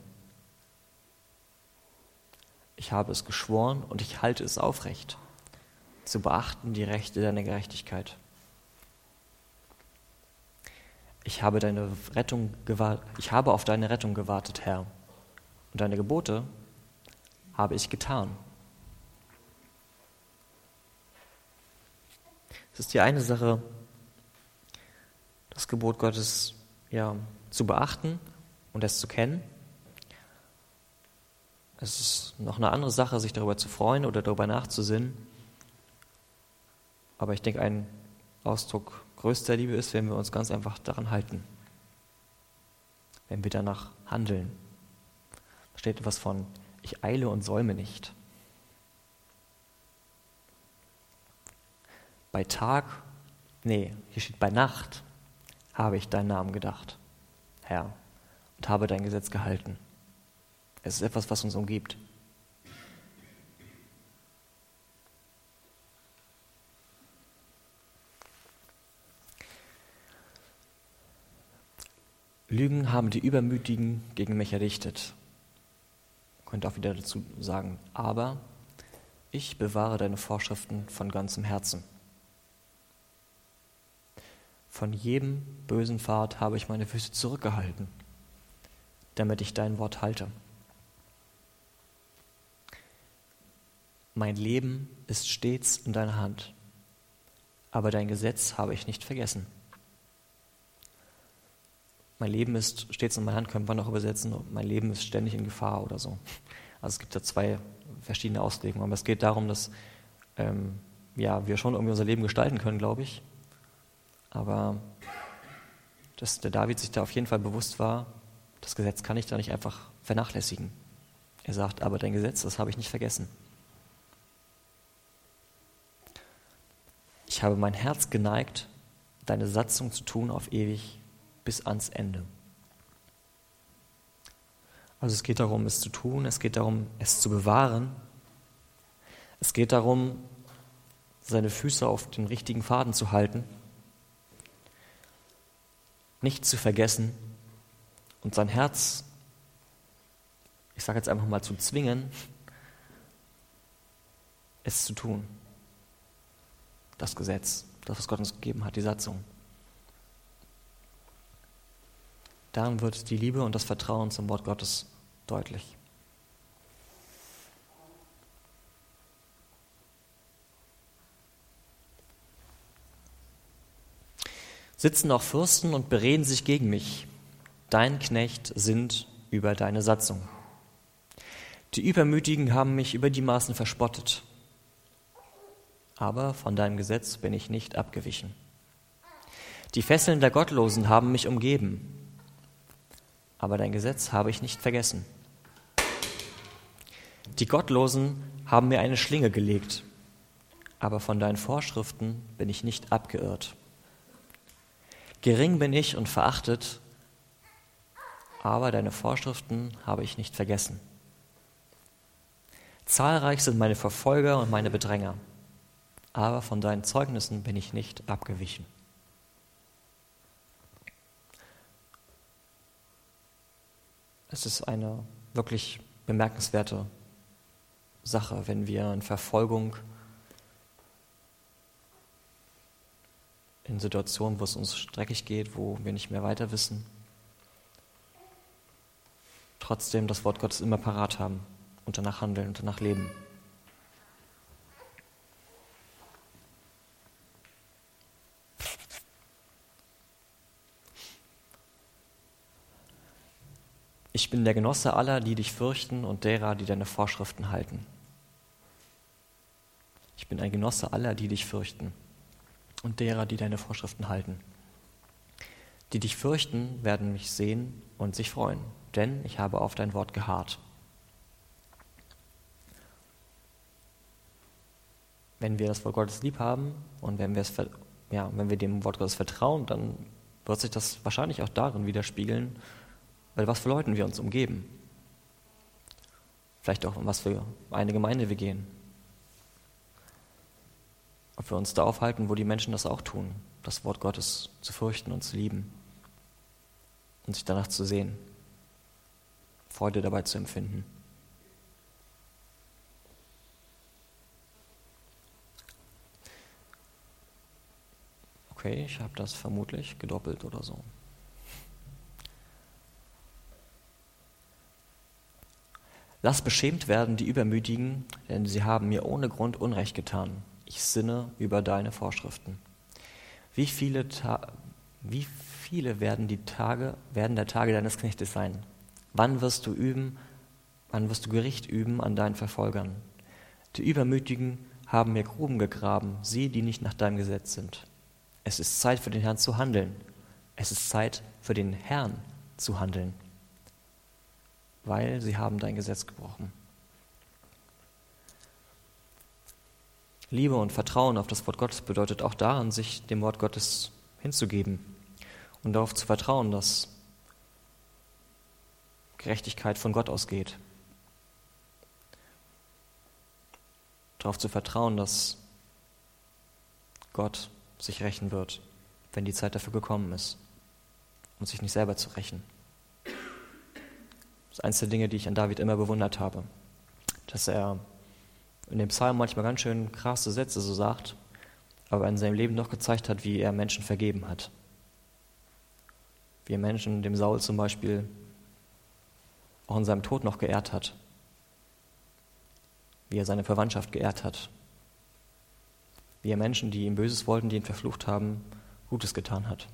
Ich habe es geschworen und ich halte es aufrecht, zu beachten die Rechte deiner Gerechtigkeit. Ich habe deine Rettung gewartet, ich habe auf deine Rettung gewartet, Herr, und deine Gebote habe ich getan. Es ist die eine Sache, das Gebot Gottes ja, zu beachten und es zu kennen. Es ist noch eine andere Sache, sich darüber zu freuen oder darüber nachzusinnen. Aber ich denke, ein Ausdruck größter Liebe ist, wenn wir uns ganz einfach daran halten. Wenn wir danach handeln. Da steht etwas von, ich eile und säume nicht. Bei Tag, nee, hier steht bei Nacht, habe ich deinen Namen gedacht, Herr, und habe dein Gesetz gehalten. Es ist etwas, was uns umgibt. Lügen haben die Übermütigen gegen mich errichtet. Man könnte auch wieder dazu sagen, aber ich bewahre deine Vorschriften von ganzem Herzen. Von jedem bösen Pfad habe ich meine Füße zurückgehalten, damit ich dein Wort halte. Mein Leben ist stets in deiner Hand, aber dein Gesetz habe ich nicht vergessen. Mein Leben ist stets in meiner Hand, können wir noch übersetzen, mein Leben ist ständig in Gefahr oder so. Also es gibt da zwei verschiedene Auslegungen, aber es geht darum, dass ähm, ja, wir schon irgendwie unser Leben gestalten können, glaube ich, aber dass der David sich da auf jeden Fall bewusst war, das Gesetz kann ich da nicht einfach vernachlässigen. Er sagt, aber dein Gesetz, das habe ich nicht vergessen. Ich habe mein Herz geneigt, deine Satzung zu tun auf ewig bis ans Ende. Also es geht darum, es zu tun, es geht darum, es zu bewahren. Es geht darum, seine Füße auf den richtigen Faden zu halten, nicht zu vergessen und sein Herz, ich sage jetzt einfach mal, zu zwingen, es zu tun. Das Gesetz, das, was Gott uns gegeben hat, die Satzung. Darin wird die Liebe und das Vertrauen zum Wort Gottes deutlich. Sitzen auch Fürsten und bereden sich gegen mich. Dein Knecht sinnt über deine Satzung. Die Übermütigen haben mich über die Maßen verspottet. Aber von deinem Gesetz bin ich nicht abgewichen. Die Fesseln der Gottlosen haben mich umgeben. Aber dein Gesetz habe ich nicht vergessen. Die Gottlosen haben mir eine Schlinge gelegt. Aber von deinen Vorschriften bin ich nicht abgeirrt. Gering bin ich und verachtet, aber deine Vorschriften habe ich nicht vergessen. Zahlreich sind meine Verfolger und meine Bedränger, aber von deinen Zeugnissen bin ich nicht abgewichen. Es ist eine wirklich bemerkenswerte Sache, wenn wir in Verfolgung, in Situationen, wo es uns streckig geht, wo wir nicht mehr weiter wissen, trotzdem das Wort Gottes immer parat haben und danach handeln und danach leben. Ich bin der Genosse aller, die dich fürchten und derer, die deine Vorschriften halten. Ich bin ein Genosse aller, die dich fürchten und derer, die deine Vorschriften halten. Die dich fürchten, werden mich sehen und sich freuen, denn ich habe auf dein Wort geharrt. Wenn wir das Wort Gottes lieb haben und wenn wir, es, ja, wenn wir dem Wort Gottes vertrauen, dann wird sich das wahrscheinlich auch darin widerspiegeln, weil was für Leuten wir uns umgeben. Vielleicht auch, um was für eine Gemeinde wir gehen. Ob wir uns da aufhalten, wo die Menschen das auch tun, das Wort Gottes zu fürchten und zu lieben. und sich danach zu sehen, Freude dabei zu empfinden. Okay, ich habe das vermutlich gedoppelt oder so. Lass beschämt werden die Übermütigen, denn sie haben mir ohne Grund Unrecht getan. Ich sinne über deine Vorschriften. Wie viele, Ta- wie viele werden die Tage, werden der Tage deines Knechtes sein? Wann wirst du üben, wann wirst du Gericht üben an deinen Verfolgern? Die Übermütigen haben mir Gruben gegraben, sie, die nicht nach deinem Gesetz sind. Es ist Zeit für den Herrn zu handeln. Es ist Zeit für den Herrn zu handeln, weil sie haben dein Gesetz gebrochen. Liebe und Vertrauen auf das Wort Gottes bedeutet auch daran, sich dem Wort Gottes hinzugeben und darauf zu vertrauen, dass Gerechtigkeit von Gott ausgeht. Darauf zu vertrauen, dass Gott sich rächen wird, wenn die Zeit dafür gekommen ist, und sich nicht selber zu rächen. Das ist eines der Dinge, die ich an David immer bewundert habe, dass er in dem Psalm manchmal ganz schön krasse Sätze so sagt, aber in seinem Leben doch gezeigt hat, wie er Menschen vergeben hat. Wie er Menschen, dem Saul zum Beispiel, auch in seinem Tod noch geehrt hat. Wie er seine Verwandtschaft geehrt hat. Wie er Menschen, die ihm Böses wollten, die ihn verflucht haben, Gutes getan hat.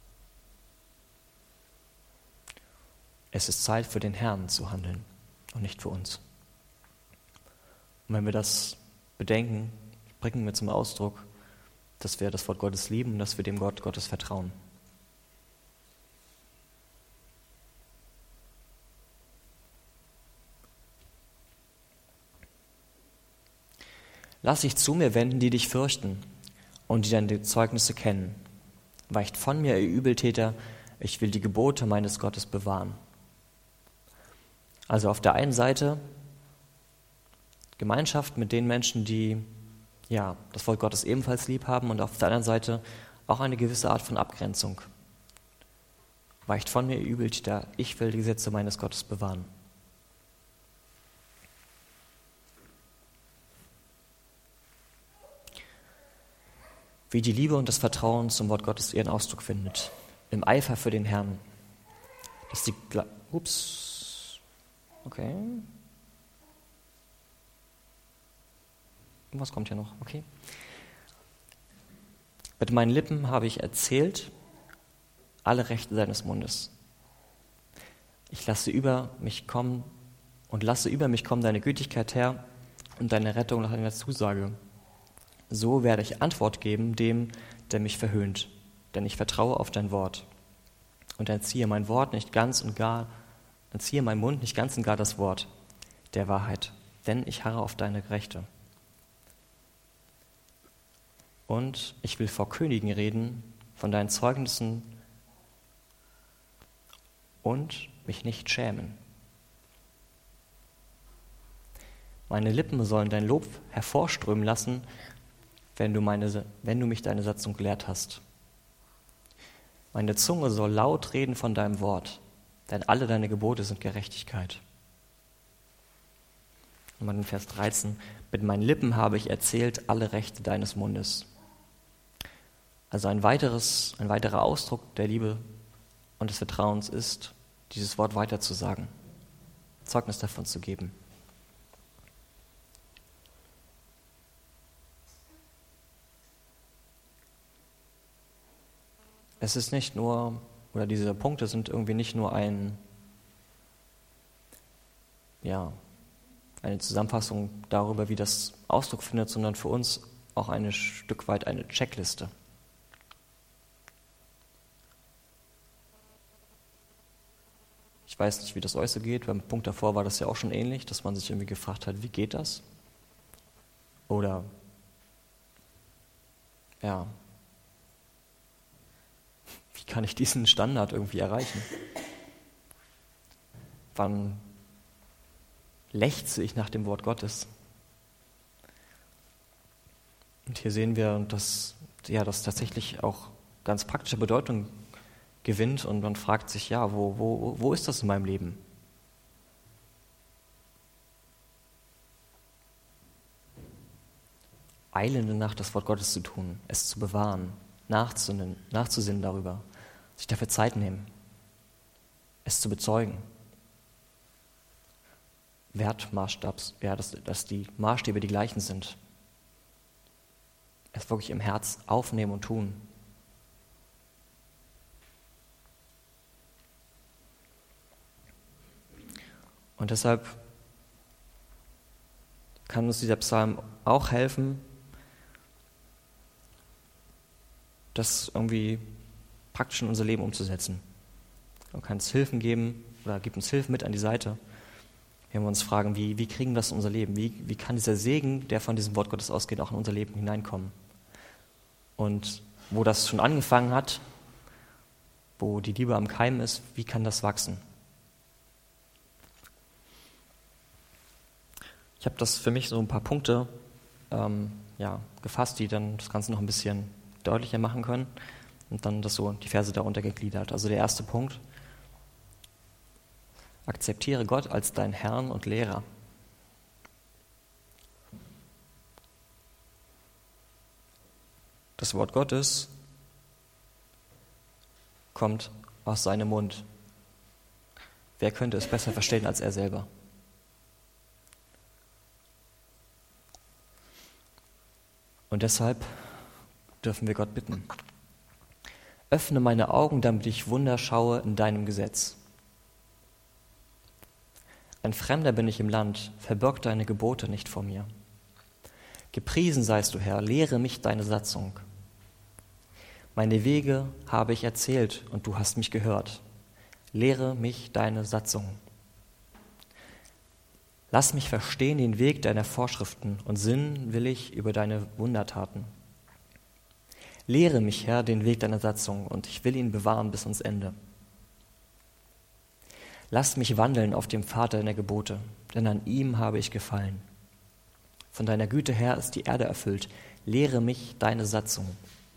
Es ist Zeit für den Herrn zu handeln und nicht für uns. Und wenn wir das bedenken, bringen wir zum Ausdruck, dass wir das Wort Gottes lieben und dass wir dem Gott Gottes vertrauen. Lass dich zu mir wenden, die dich fürchten und die deine Zeugnisse kennen. Weicht von mir, ihr Übeltäter, ich will die Gebote meines Gottes bewahren. Also auf der einen Seite Gemeinschaft mit den Menschen, die ja, das Wort Gottes ebenfalls lieb haben, und auf der anderen Seite auch eine gewisse Art von Abgrenzung. Weicht von mir, ihr Übeltäter, ich will die Gesetze meines Gottes bewahren. Wie die Liebe und das Vertrauen zum Wort Gottes ihren Ausdruck findet. Im Eifer für den Herrn. Dass die Gla- Ups. Okay. Was kommt hier noch? Okay. Mit meinen Lippen habe ich erzählt alle Rechte seines Mundes. Ich lasse über mich kommen und lasse über mich kommen deine Gütigkeit her und deine Rettung nach deiner Zusage. So werde ich Antwort geben dem, der mich verhöhnt, denn ich vertraue auf dein Wort. Und entziehe mein Wort nicht ganz und gar, entziehe mein Mund nicht ganz und gar das Wort der Wahrheit, denn ich harre auf deine Rechte. Und ich will vor Königen reden, von deinen Zeugnissen und mich nicht schämen. Meine Lippen sollen dein Lob hervorströmen lassen, wenn du, meine, wenn du mich deine Satzung gelehrt hast. Meine Zunge soll laut reden von deinem Wort, denn alle deine Gebote sind Gerechtigkeit. Und in Vers dreizehn, mit meinen Lippen habe ich erzählt alle Rechte deines Mundes. Also ein, weiteres, ein weiterer Ausdruck der Liebe und des Vertrauens ist, dieses Wort weiterzusagen, Zeugnis davon zu geben. Es ist nicht nur, oder diese Punkte sind irgendwie nicht nur ein, ja, eine Zusammenfassung darüber, wie das Ausdruck findet, sondern für uns auch ein Stück weit eine Checkliste. Ich weiß nicht, wie das euch so geht. Beim Punkt davor war das ja auch schon ähnlich, dass man sich irgendwie gefragt hat, wie geht das? Oder, ja, wie kann ich diesen Standard irgendwie erreichen? Wann lechze ich nach dem Wort Gottes? Und hier sehen wir, dass ja, das tatsächlich auch ganz praktische Bedeutung gewinnt und man fragt sich, ja, wo, wo, wo ist das in meinem Leben? Eilende Nacht das Wort Gottes zu tun, es zu bewahren, nachzusinnen, nachzusinnen darüber, sich dafür Zeit nehmen, es zu bezeugen. Wertmaßstabs, ja, dass, dass die Maßstäbe die gleichen sind. Es wirklich im Herz aufnehmen und tun. Und deshalb kann uns dieser Psalm auch helfen, das irgendwie praktisch in unser Leben umzusetzen. Man kann uns Hilfen geben oder gibt uns Hilfen mit an die Seite, wenn wir uns fragen, wie, wie kriegen wir das in unser Leben? Wie, wie kann dieser Segen, der von diesem Wort Gottes ausgeht, auch in unser Leben hineinkommen? Und wo das schon angefangen hat, wo die Liebe am Keim ist, wie kann das wachsen? Ich habe das für mich so ein paar Punkte ähm, ja, gefasst, die dann das Ganze noch ein bisschen deutlicher machen können und dann das so die Verse darunter gegliedert. Also der erste Punkt: Akzeptiere Gott als deinen Herrn und Lehrer. Das Wort Gottes kommt aus seinem Mund. Wer könnte es besser verstehen als er selber? Und deshalb dürfen wir Gott bitten: Öffne meine Augen, damit ich Wunder schaue in deinem Gesetz. Ein Fremder bin ich im Land, verbirg deine Gebote nicht vor mir. Gepriesen seist du, Herr, lehre mich deine Satzung. Meine Wege habe ich erzählt und du hast mich gehört. Lehre mich deine Satzung. Lass mich verstehen den Weg deiner Vorschriften und sinnen will ich über deine Wundertaten. Lehre mich, Herr, den Weg deiner Satzung und ich will ihn bewahren bis ans Ende. Lass mich wandeln auf dem Pfad deiner Gebote, denn an ihm habe ich gefallen. Von deiner Güte her ist die Erde erfüllt. Lehre mich deine Satzung.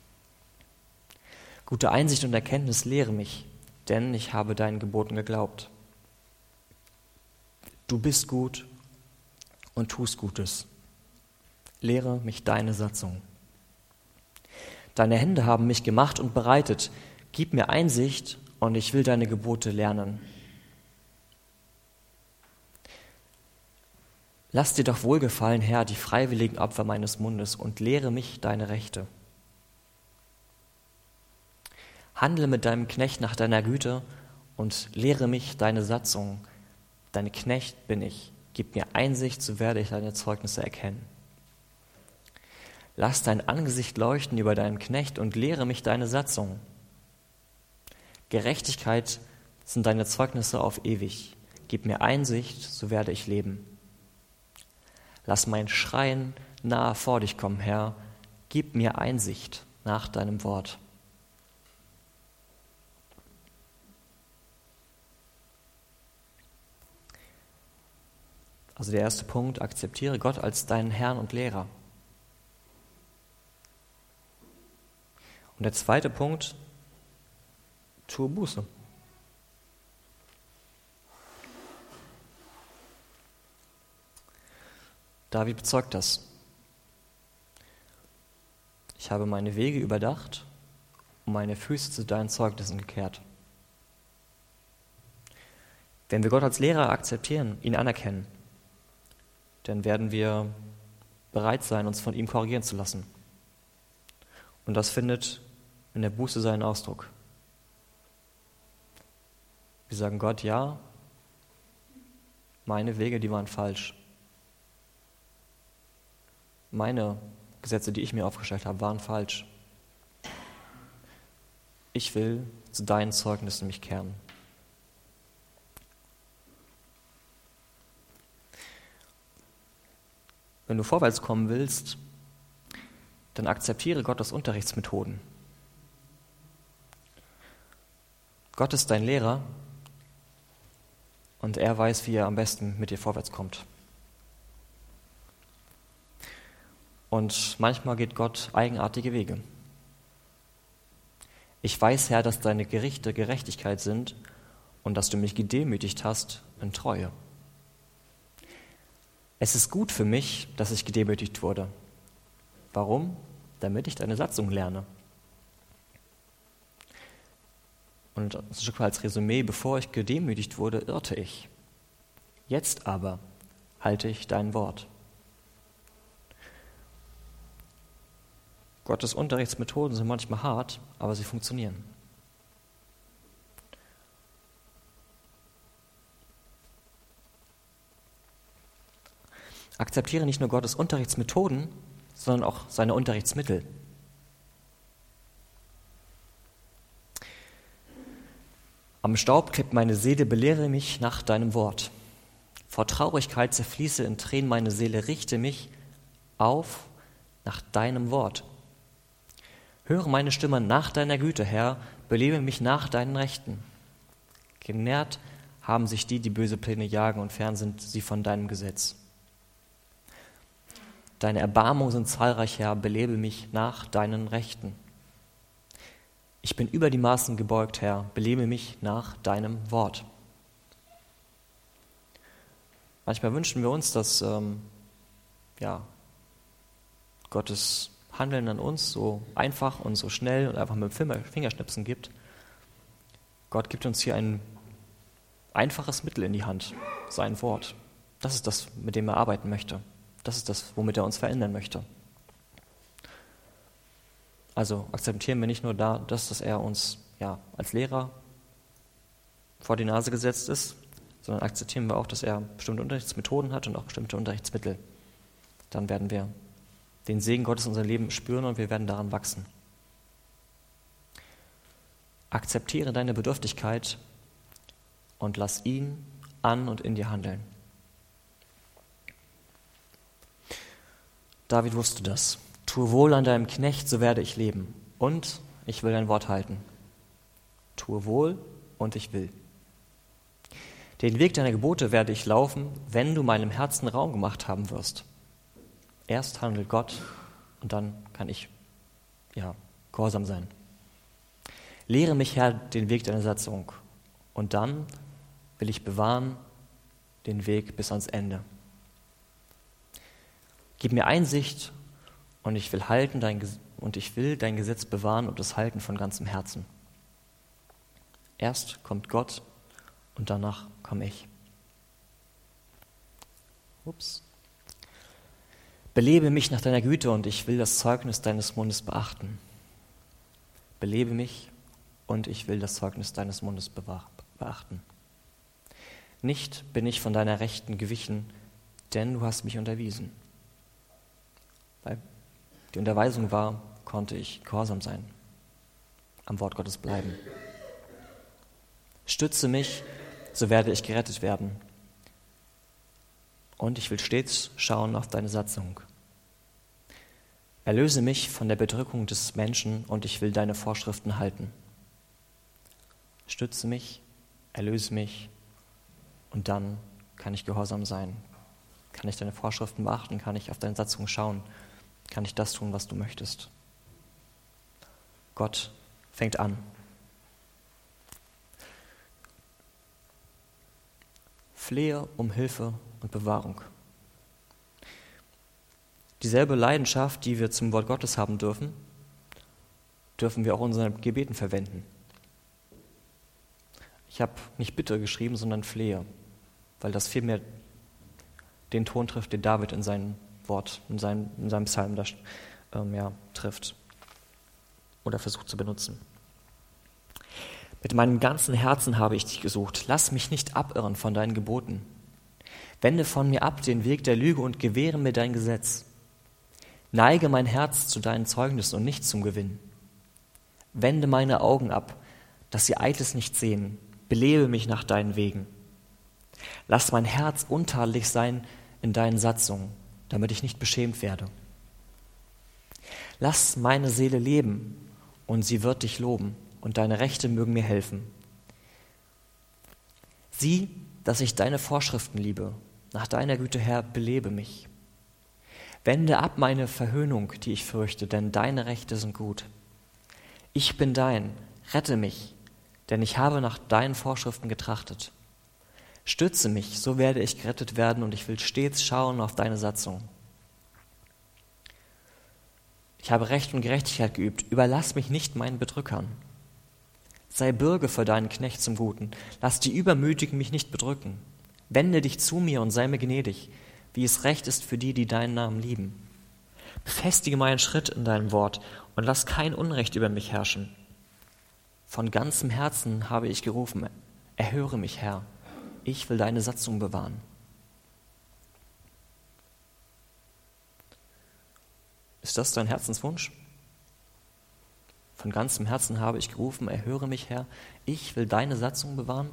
Gute Einsicht und Erkenntnis lehre mich, denn ich habe deinen Geboten geglaubt. Du bist gut und tust Gutes. Lehre mich deine Satzung. Deine Hände haben mich gemacht und bereitet. Gib mir Einsicht und ich will deine Gebote lernen. Lass dir doch wohlgefallen, Herr, die freiwilligen Opfer meines Mundes und lehre mich deine Rechte. Handle mit deinem Knecht nach deiner Güte und lehre mich deine Satzung. Dein Knecht bin ich. Gib mir Einsicht, so werde ich deine Zeugnisse erkennen. Lass dein Angesicht leuchten über deinen Knecht und lehre mich deine Satzung. Gerechtigkeit sind deine Zeugnisse auf ewig. Gib mir Einsicht, so werde ich leben. Lass mein Schreien nahe vor dich kommen, Herr. Gib mir Einsicht nach deinem Wort. Also der erste Punkt: Akzeptiere Gott als deinen Herrn und Lehrer. Und der zweite Punkt: Tue Buße. David bezeugt das. Ich habe meine Wege überdacht und meine Füße zu deinen Zeugnissen gekehrt. Wenn wir Gott als Lehrer akzeptieren, ihn anerkennen, dann werden wir bereit sein, uns von ihm korrigieren zu lassen. Und das findet in der Buße seinen Ausdruck. Wir sagen Gott: Ja, meine Wege, die waren falsch. Meine Gesetze, die ich mir aufgestellt habe, waren falsch. Ich will zu deinen Zeugnissen mich kehren. Wenn du vorwärts kommen willst, dann akzeptiere Gottes Unterrichtsmethoden. Gott ist dein Lehrer und er weiß, wie er am besten mit dir vorwärts kommt. Und manchmal geht Gott eigenartige Wege. Ich weiß, Herr, dass deine Gerichte Gerechtigkeit sind und dass du mich gedemütigt hast in Treue. Es ist gut für mich, dass ich gedemütigt wurde. Warum? Damit ich deine Satzung lerne. Und ein Stück als Resümee, bevor ich gedemütigt wurde, irrte ich. Jetzt aber halte ich dein Wort. Gottes Unterrichtsmethoden sind manchmal hart, aber sie funktionieren. Akzeptiere nicht nur Gottes Unterrichtsmethoden, sondern auch seine Unterrichtsmittel. Am Staub klebt meine Seele, belehre mich nach deinem Wort. Vor Traurigkeit zerfließe in Tränen meine Seele, richte mich auf nach deinem Wort. Höre meine Stimme nach deiner Güte, Herr, belebe mich nach deinen Rechten. Genährt haben sich die, die böse Pläne jagen, und fern sind sie von deinem Gesetz. Deine Erbarmungen sind zahlreich, Herr, belebe mich nach deinen Rechten. Ich bin über die Maßen gebeugt, Herr, belebe mich nach deinem Wort. Manchmal wünschen wir uns, dass ähm, ja, Gottes Handeln an uns so einfach und so schnell und einfach mit dem Fingerschnipsen gibt. Gott gibt uns hier ein einfaches Mittel in die Hand, sein Wort. Das ist das, mit dem er arbeiten möchte. Das ist das, womit er uns verändern möchte. Also akzeptieren wir nicht nur da, dass, dass er uns ja, als Lehrer vor die Nase gesetzt ist, sondern akzeptieren wir auch, dass er bestimmte Unterrichtsmethoden hat und auch bestimmte Unterrichtsmittel. Dann werden wir den Segen Gottes in unserem Leben spüren und wir werden daran wachsen. Akzeptiere deine Bedürftigkeit und lass ihn an und in dir handeln. David wusste das. Tue wohl an deinem Knecht, so werde ich leben. Und ich will dein Wort halten. Tue wohl und ich will. Den Weg deiner Gebote werde ich laufen, wenn du meinem Herzen Raum gemacht haben wirst. Erst handelt Gott und dann kann ich ja, gehorsam sein. Lehre mich, Herr, den Weg deiner Satzung und dann will ich bewahren den Weg bis ans Ende. Gib mir Einsicht und ich will halten dein und ich will dein Gesetz bewahren und es halten von ganzem Herzen. Erst kommt Gott und danach komme ich. Ups. Belebe mich nach deiner Güte und ich will das Zeugnis deines Mundes beachten. Belebe mich und ich will das Zeugnis deines Mundes beachten. Nicht bin ich von deiner Rechten gewichen, denn du hast mich unterwiesen. Weil die Unterweisung war, konnte ich gehorsam sein, am Wort Gottes bleiben. Stütze mich, so werde ich gerettet werden. Und ich will stets schauen auf deine Satzung. Erlöse mich von der Bedrückung des Menschen und ich will deine Vorschriften halten. Stütze mich, erlöse mich und dann kann ich gehorsam sein. Kann ich deine Vorschriften beachten, kann ich auf deine Satzung schauen, kann ich das tun, was du möchtest. Gott fängt an. Flehe um Hilfe und Bewahrung. Dieselbe Leidenschaft, die wir zum Wort Gottes haben dürfen, dürfen wir auch in unseren Gebeten verwenden. Ich habe nicht Bitte geschrieben, sondern Flehe, weil das vielmehr den Ton trifft, den David in seinem Wort, in seinem, in seinem Psalm da, ähm, ja, trifft oder versucht zu benutzen. Mit meinem ganzen Herzen habe ich dich gesucht. Lass mich nicht abirren von deinen Geboten. Wende von mir ab den Weg der Lüge und gewähre mir dein Gesetz. Neige mein Herz zu deinen Zeugnissen und nicht zum Gewinn. Wende meine Augen ab, dass sie Eitles nicht sehen. Belebe mich nach deinen Wegen. Lass mein Herz untadelig sein in deinen Satzungen, damit ich nicht beschämt werde. Lass meine Seele leben und sie wird dich loben und deine Rechte mögen mir helfen. Sieh, dass ich deine Vorschriften liebe. Nach deiner Güte, Herr, belebe mich. Wende ab meine Verhöhnung, die ich fürchte, denn deine Rechte sind gut. Ich bin dein, Rette mich, denn ich habe nach deinen Vorschriften getrachtet. Stütze mich, so werde ich gerettet werden und ich will stets schauen auf deine Satzung. Ich habe Recht und Gerechtigkeit geübt, überlass mich nicht meinen Bedrückern. Sei Bürge für deinen Knecht zum Guten, lass die Übermütigen mich nicht bedrücken. Wende dich zu mir und sei mir gnädig, wie es recht ist für die, die deinen Namen lieben. Befestige meinen Schritt in deinem Wort und lass kein Unrecht über mich herrschen. Von ganzem Herzen habe ich gerufen, erhöre mich, Herr, ich will deine Satzung bewahren. Ist das dein Herzenswunsch? Von ganzem Herzen habe ich gerufen, erhöre mich, Herr, ich will deine Satzung bewahren.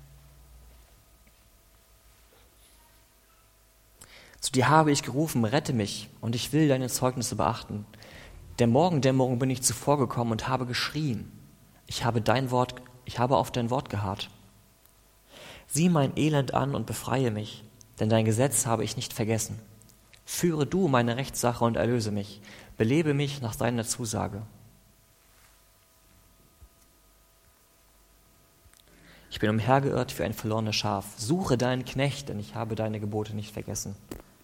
Zu dir habe ich gerufen, rette mich, und ich will deine Zeugnisse beachten. Der Morgendämmerung bin ich zuvor gekommen und habe geschrien. Ich habe dein Wort, ich habe auf dein Wort geharrt. Sieh mein Elend an und befreie mich, denn dein Gesetz habe ich nicht vergessen. Führe du meine Rechtssache und erlöse mich, belebe mich nach deiner Zusage. Ich bin umhergeirrt wie ein verlorenes Schaf. Suche deinen Knecht, denn ich habe deine Gebote nicht vergessen.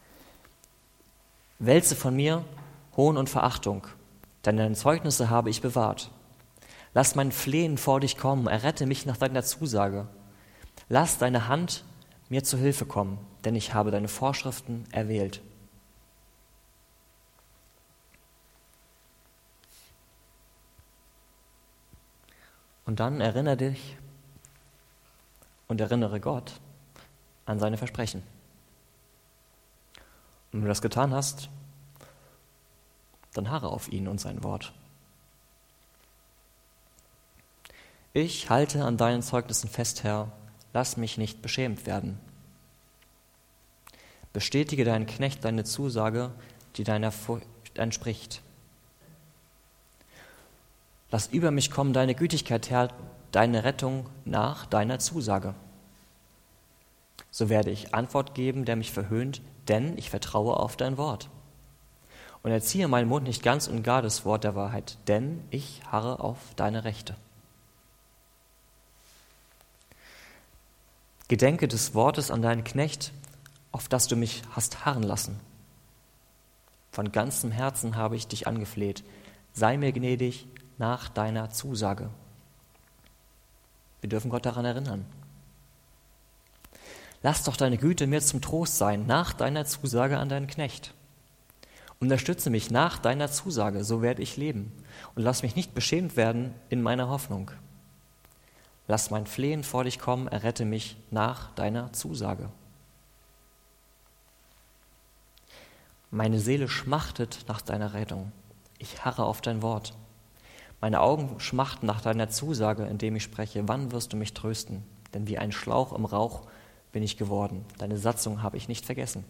Wälze von mir Hohn und Verachtung, denn deine Zeugnisse habe ich bewahrt. Lass mein Flehen vor dich kommen, errette mich nach deiner Zusage. Lass deine Hand mir zu Hilfe kommen, denn ich habe deine Vorschriften erwählt. Und dann erinnere dich und erinnere Gott an seine Versprechen. Und wenn du das getan hast, dann harre auf ihn und sein Wort. Ich halte an deinen Zeugnissen fest, Herr, lass mich nicht beschämt werden. Bestätige deinen Knecht deine Zusage, die deiner Furcht entspricht. Lass über mich kommen deine Gütigkeit, Herr, deine Rettung nach deiner Zusage. So werde ich Antwort geben, der mich verhöhnt, denn ich vertraue auf dein Wort. Und erziehe meinen Mund nicht ganz und gar das Wort der Wahrheit, denn ich harre auf deine Rechte. Gedenke des Wortes an deinen Knecht, auf das du mich hast harren lassen. Von ganzem Herzen habe ich dich angefleht. Sei mir gnädig nach deiner Zusage. Wir dürfen Gott daran erinnern. Lass doch deine Güte mir zum Trost sein, nach deiner Zusage an deinen Knecht. Unterstütze mich nach deiner Zusage, so werde ich leben. Und lass mich nicht beschämt werden in meiner Hoffnung. Lass mein Flehen vor dich kommen, errette mich nach deiner Zusage. Meine Seele schmachtet nach deiner Rettung. Ich harre auf dein Wort. Meine Augen schmachten nach deiner Zusage, indem ich spreche, wann wirst du mich trösten? Denn wie ein Schlauch im Rauch bin ich geworden. Deine Satzung habe ich nicht vergessen.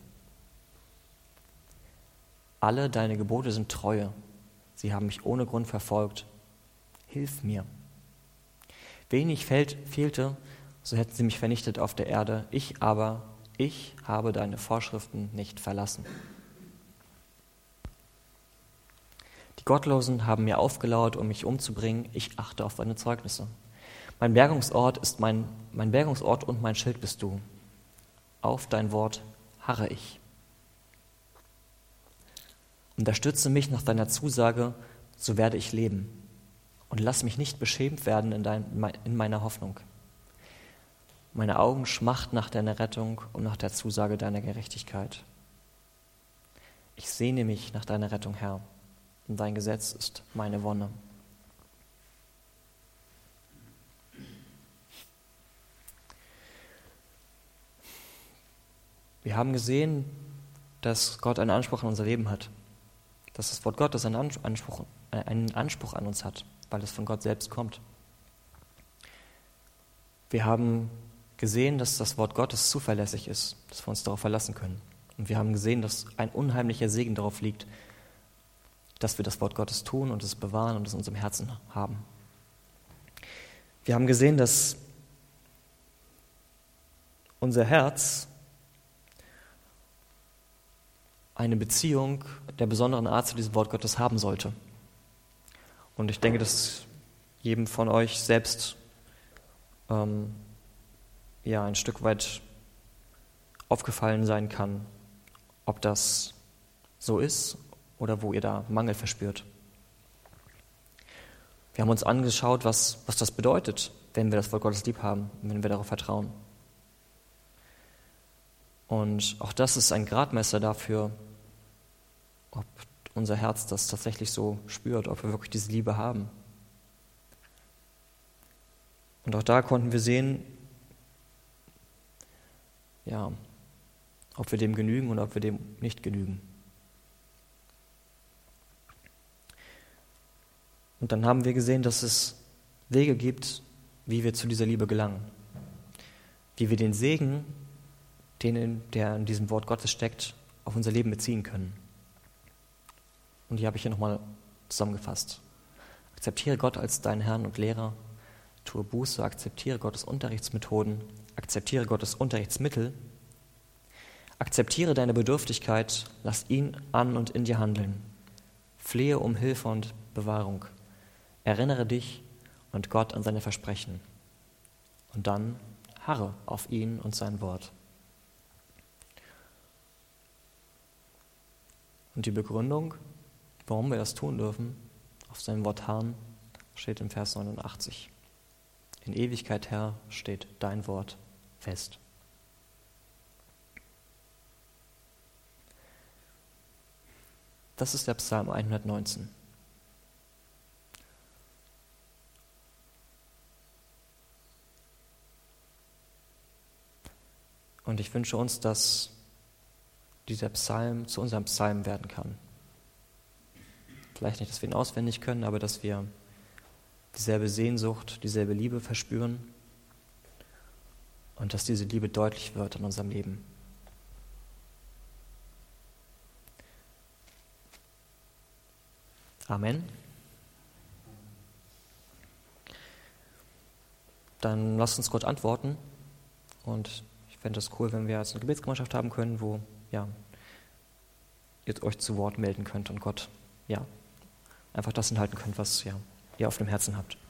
Alle deine Gebote sind treue. Sie haben mich ohne Grund verfolgt. Hilf mir. Wenig fehlt, fehlte, so hätten sie mich vernichtet auf der Erde. Ich aber, ich habe deine Vorschriften nicht verlassen. Die Gottlosen haben mir aufgelauert, um mich umzubringen. Ich achte auf deine Zeugnisse. Mein Bergungsort ist mein, mein Bergungsort und mein Schild bist du. Auf dein Wort harre ich. Unterstütze mich nach deiner Zusage, so werde ich leben. Und lass mich nicht beschämt werden in, dein, in meiner Hoffnung. Meine Augen schmachten nach deiner Rettung und nach der Zusage deiner Gerechtigkeit. Ich sehne mich nach deiner Rettung, Herr, und dein Gesetz ist meine Wonne. Wir haben gesehen, dass Gott einen Anspruch an unser Leben hat. Dass das Wort Gottes einen Anspruch, einen Anspruch an uns hat, weil es von Gott selbst kommt. Wir haben gesehen, dass das Wort Gottes zuverlässig ist, dass wir uns darauf verlassen können. Und wir haben gesehen, dass ein unheimlicher Segen darauf liegt, dass wir das Wort Gottes tun und es bewahren und es in unserem Herzen haben. Wir haben gesehen, dass unser Herz eine Beziehung der besonderen Art zu diesem Wort Gottes haben sollte. Und ich denke, das jedem von euch selbst ähm, ja, ein Stück weit aufgefallen sein kann, ob das so ist oder wo ihr da Mangel verspürt. Wir haben uns angeschaut, was, was das bedeutet, wenn wir das Wort Gottes lieb haben und wenn wir darauf vertrauen. Und auch das ist ein Gradmesser dafür, ob unser Herz das tatsächlich so spürt, ob wir wirklich diese Liebe haben. Und auch da konnten wir sehen, ja, ob wir dem genügen oder ob wir dem nicht genügen. Und dann haben wir gesehen, dass es Wege gibt, wie wir zu dieser Liebe gelangen. Wie wir den Segen, den, der in diesem Wort Gottes steckt, auf unser Leben beziehen können. Und die habe ich hier nochmal zusammengefasst. Akzeptiere Gott als deinen Herrn und Lehrer. Tue Buße, akzeptiere Gottes Unterrichtsmethoden. Akzeptiere Gottes Unterrichtsmittel. Akzeptiere deine Bedürftigkeit. Lass ihn an und in dir handeln. Flehe um Hilfe und Bewahrung. Erinnere dich und Gott an seine Versprechen. Und dann harre auf ihn und sein Wort. Und die Begründung, warum wir das tun dürfen, auf sein Wort harren, steht im Vers neunundachtzig. In Ewigkeit, Herr, steht dein Wort fest. Das ist der Psalm hundertneunzehn. Und ich wünsche uns, dass dieser Psalm zu unserem Psalm werden kann. Vielleicht nicht, dass wir ihn auswendig können, aber dass wir dieselbe Sehnsucht, dieselbe Liebe verspüren und dass diese Liebe deutlich wird in unserem Leben. Amen. Dann lasst uns Gott antworten und ich fände es cool, wenn wir jetzt eine Gebetsgemeinschaft haben können, wo ja, ihr euch zu Wort melden könnt und Gott ja, einfach das enthalten könnt, was ja, ihr auf dem Herzen habt.